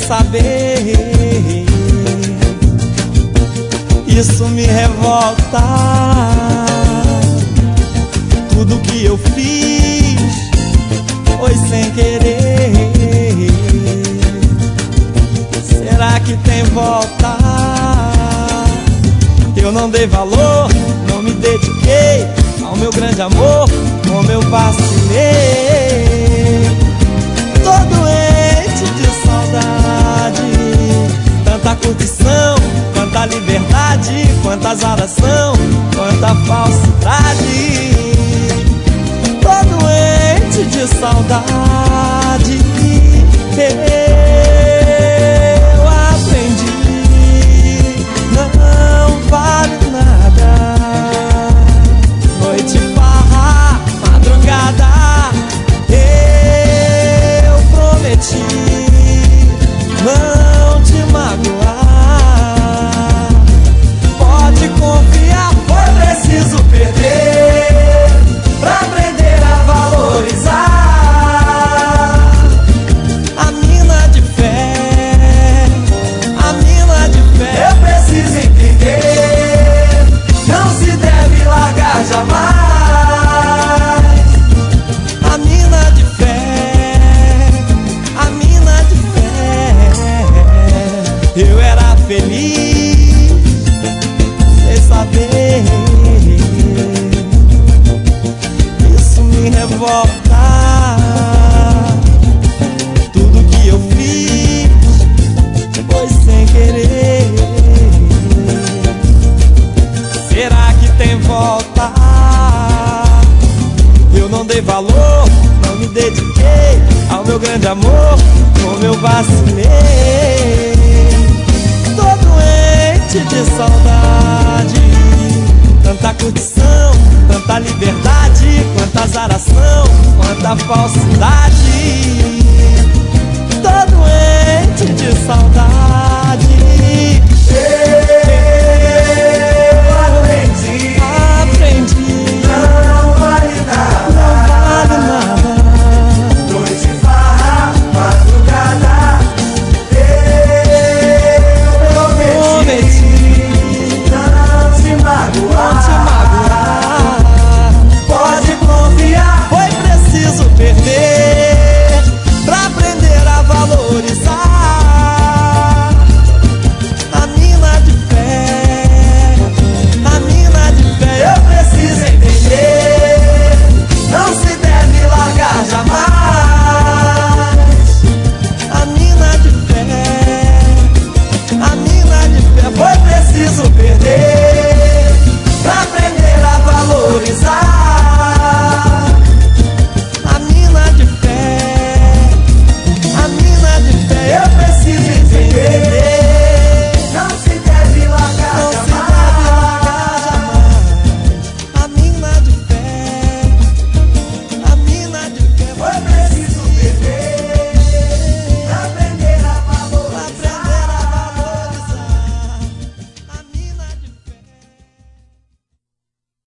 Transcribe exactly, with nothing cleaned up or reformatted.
saber. Isso me revolta. Tudo que eu fiz foi sem querer. Será que tem volta? Eu não dei valor, não me dediquei ao meu grande amor, como eu vacilei. Tô doente de saudade, tanta curtição, quanta liberdade, quanta azaração, quanta falsidade. Tô doente de saudade. Eu aprendi, não vale nada. Noite, farra, madrugada. Eu prometi não te magoar. Pode confiar, foi preciso perder pra aprender a valorizar. A mina de fé, a mina de fé. Eu preciso entender, não se deve largar jamais. A mina de fé, a mina de fé. Eu era feliz sem saber. Isso me revolta. Tudo que eu fiz foi sem querer. Será que tem volta? Eu não dei valor, não me dediquei ao meu grande amor, como eu vacilei. Tô doente de saudade, tanta curtição, tanta liberdade, quanta azaração, quanta falsidade.